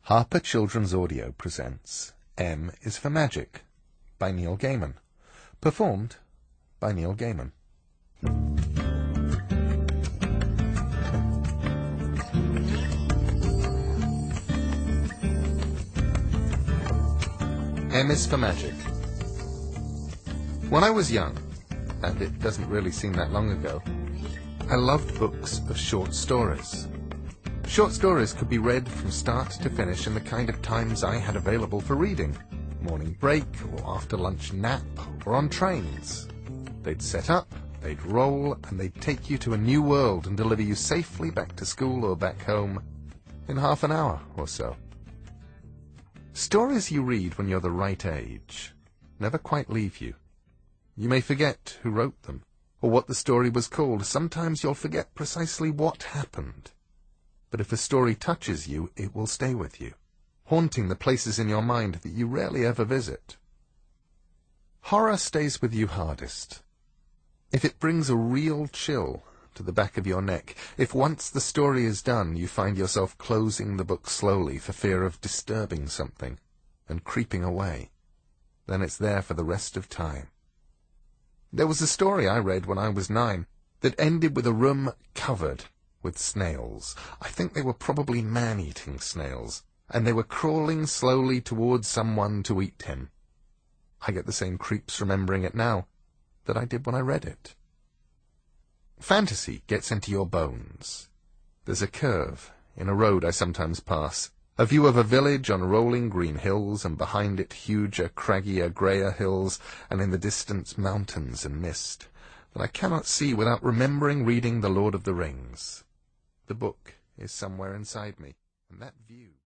Harper Children's Audio presents M is for Magic by Neil Gaiman. Performed by Neil Gaiman. M is for Magic. When I was young, and it doesn't really seem that long ago, I loved books of short stories. Short stories could be read from start to finish in the kind of times I had available for reading. Morning break, or after lunch nap, or on trains. They'd set up, they'd roll, and they'd take you to a new world and deliver you safely back to school or back home in half an hour or so. Stories you read when you're the right age never quite leave you. You may forget who wrote them, or what the story was called. Sometimes you'll forget precisely what happened. But if a story touches you, it will stay with you, haunting the places in your mind that you rarely ever visit. Horror stays with you hardest. If it brings a real chill to the back of your neck, if once the story is done you find yourself closing the book slowly for fear of disturbing something and creeping away, then it's there for the rest of time. There was a story I read when I was 9 that ended with a room covered with snails. I think they were probably man-eating snails, and they were crawling slowly towards someone to eat him. I get the same creeps remembering it now that I did when I read it. Fantasy gets into your bones. There's a curve in a road I sometimes pass, a view of a village on rolling green hills, and behind it huger, craggier, greyer hills, and in the distance mountains and mist that I cannot see without remembering reading The Lord of the Rings. The book is somewhere inside me, and that view